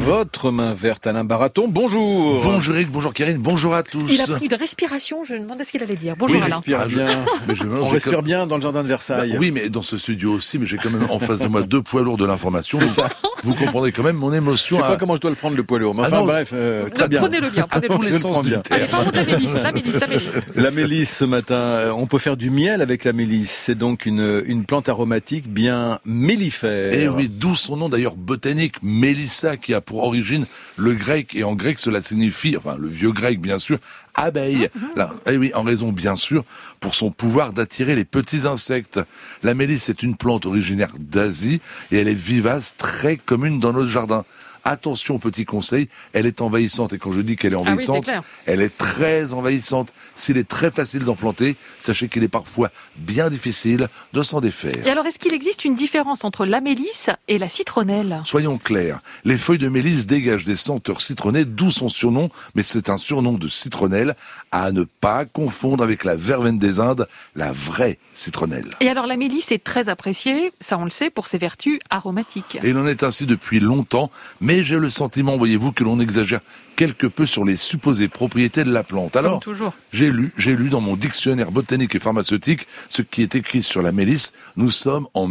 votre main verte, Alain Baraton. Bonjour. Bonjour Eric, bonjour Karine, bonjour à tous. Il a pris de respiration, je me demandais ce qu'il allait dire. Bonjour Alain. Respire bien. On respire bien dans le jardin de Versailles. Oui, mais dans ce studio aussi, mais j'ai quand même en face de moi deux poids lourds de l'information. Vous comprendrez quand même mon émotion. Je sais pas comment je dois le prendre le poids lourd, mais enfin bref, très bien. Prenez-le bien, prenez-le tous les sens du bien. terme. Allez, parlons de la mélisse. La mélisse ce matin, on peut faire du miel avec la mélisse. C'est donc une plante aromatique bien mellifère. Et oui, d'où son nom d'ailleurs botanique, Mélissa, qui a pour origine le grec, et en grec cela signifie, enfin le vieux grec bien sûr, abeille. Là, et oui, en raison bien sûr pour son pouvoir d'attirer les petits insectes. La mélisse est une plante originaire d'Asie et elle est vivace, très commune dans notre jardin. Attention, petit conseil, elle est envahissante. Et quand je dis qu'elle est envahissante, elle est très envahissante. S'il est très facile d'en planter, sachez qu'il est parfois bien difficile de s'en défaire. Et alors, est-ce qu'il existe une différence entre la mélisse et la citronnelle ? Soyons clairs, les feuilles de mélisse dégagent des senteurs citronnées, d'où son surnom, mais c'est un surnom de citronnelle à ne pas confondre avec la verveine des Indes, la vraie citronnelle. Et alors, la mélisse est très appréciée, ça on le sait, pour ses vertus aromatiques. Et il en est ainsi depuis longtemps, mais j'ai le sentiment, voyez-vous, que l'on exagère quelque peu sur les supposées propriétés de la plante. Alors, j'ai lu dans mon dictionnaire botanique et pharmaceutique ce qui est écrit sur la mélisse. Nous sommes en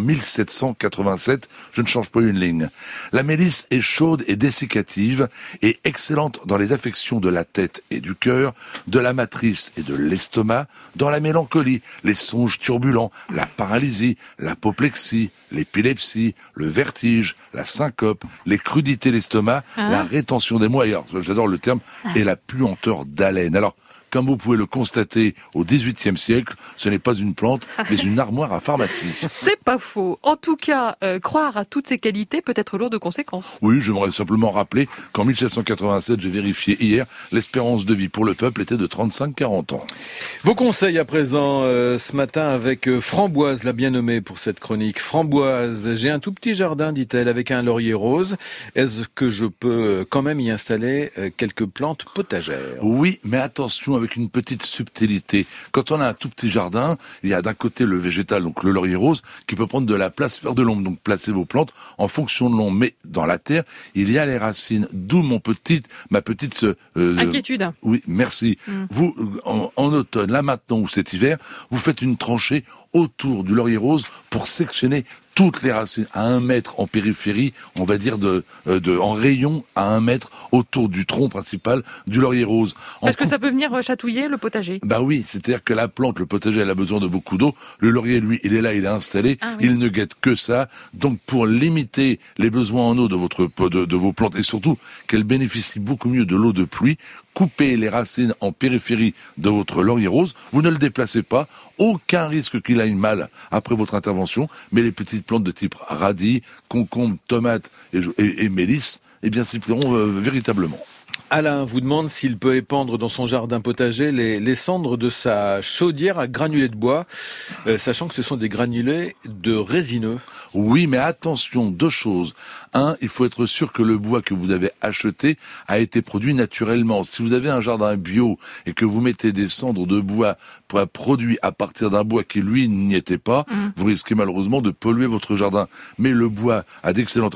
1787, je ne change pas une ligne. La mélisse est chaude et dessiccative et excellente dans les affections de la tête et du cœur, de la matrice et de l'estomac, dans la mélancolie, les songes turbulents, la paralysie, l'apoplexie, l'épilepsie, le vertige, la syncope, les crudités d'estomac, la rétention des moyens, j'adore le terme, et la puanteur d'haleine. Alors, comme vous pouvez le constater, au XVIIIe siècle, ce n'est pas une plante, mais une armoire à pharmacie. C'est pas faux. En tout cas, croire à toutes ces qualités peut être lourd de conséquences. Oui, j'aimerais simplement rappeler qu'en 1787, j'ai vérifié hier, l'espérance de vie pour le peuple était de 35-40 ans. Vos conseils à présent, ce matin avec Framboise, la bien nommée pour cette chronique. Framboise, j'ai un tout petit jardin, dit-elle, avec un laurier rose. Est-ce que je peux quand même y installer quelques plantes potagères ? Oui, mais attention, avec une petite subtilité. Quand on a un tout petit jardin, il y a d'un côté le végétal, donc le laurier rose, qui peut prendre de la place, faire de l'ombre. Donc placez vos plantes en fonction de l'ombre. Mais dans la terre, il y a les racines. D'où ma petite inquiétude. Oui, merci. Vous, en automne, là maintenant ou cet hiver, vous faites une tranchée autour du laurier rose pour sectionner toutes les racines à 1 mètre en périphérie, on va dire en rayon à 1 mètre autour du tronc principal du laurier rose. Parce que ça peut venir chatouiller le potager. Bah oui, c'est-à-dire que la plante, le potager, elle a besoin de beaucoup d'eau. Le laurier, lui, il est là, il est installé, il ne guette que ça. Donc pour limiter les besoins en eau de vos plantes et surtout qu'elles bénéficient beaucoup mieux de l'eau de pluie, coupez les racines en périphérie de votre laurier rose, vous ne le déplacez pas, aucun risque qu'il aille mal après votre intervention, mais les petites plantes de type radis, concombre, tomates et mélisse, eh bien s'y plairont véritablement. Alain vous demande s'il peut épandre dans son jardin potager les cendres de sa chaudière à granulés de bois, sachant que ce sont des granulés de résineux. Oui, mais attention, 2 choses. 1, il faut être sûr que le bois que vous avez acheté a été produit naturellement. Si vous avez un jardin bio et que vous mettez des cendres de bois produits à partir d'un bois qui, lui, n'y était pas, vous risquez malheureusement de polluer votre jardin. Mais le bois a d'excellente,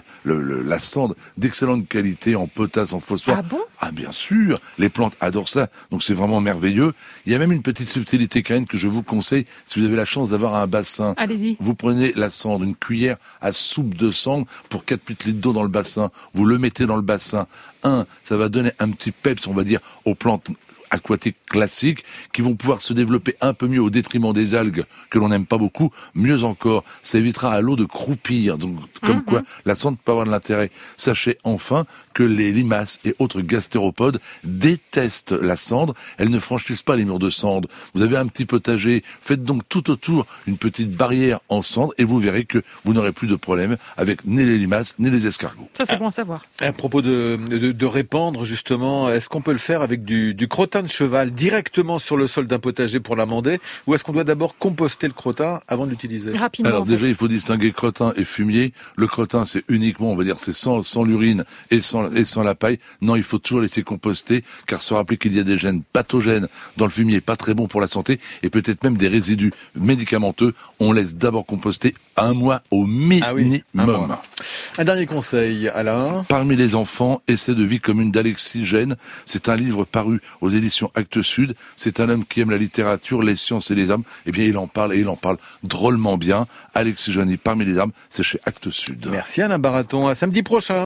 la cendre d'excellente qualité en potasse, en phosphore. Ah bon ? Ah bien sûr, les plantes adorent ça, donc c'est vraiment merveilleux. Il y a même une petite subtilité, Karine, que je vous conseille, si vous avez la chance d'avoir un bassin. Allez-y. Vous prenez la cendre, une cuillère à soupe de cendre pour 4 litres d'eau dans le bassin. Vous le mettez dans le bassin. Ça va donner un petit peps, on va dire, aux plantes aquatiques classiques qui vont pouvoir se développer un peu mieux au détriment des algues que l'on n'aime pas beaucoup. Mieux encore, ça évitera à l'eau de croupir. Donc, comme quoi, la cendre peut avoir de l'intérêt. Sachez enfin que les limaces et autres gastéropodes détestent la cendre. Elles ne franchissent pas les murs de cendre. Vous avez un petit potager, faites donc tout autour une petite barrière en cendre et vous verrez que vous n'aurez plus de problème avec ni les limaces ni les escargots. Ça, c'est bon à savoir. À propos de répandre, justement, est-ce qu'on peut le faire avec du crottin de cheval directement sur le sol d'un potager pour l'amender, ou est-ce qu'on doit d'abord composter le crottin avant de l'utiliser? Rapidement. Alors déjà, il faut distinguer crottin et fumier. Le crottin, c'est uniquement, on va dire, c'est sans l'urine et sans la paille. Non, il faut toujours laisser composter, car se rappeler qu'il y a des gènes pathogènes dans le fumier, pas très bon pour la santé, et peut-être même des résidus médicamenteux. On laisse d'abord composter 1 mois au minimum. Un dernier conseil, Alain. Parmi les enfants, Essai de vie commune d'Alexis Gène. C'est un livre paru aux éditions Actes Sud. C'est un homme qui aime la littérature, les sciences et les âmes. Eh bien, il en parle drôlement bien. Alexis Gène, parmi les âmes, c'est chez Actes Sud. Merci Alain Baraton. À samedi prochain.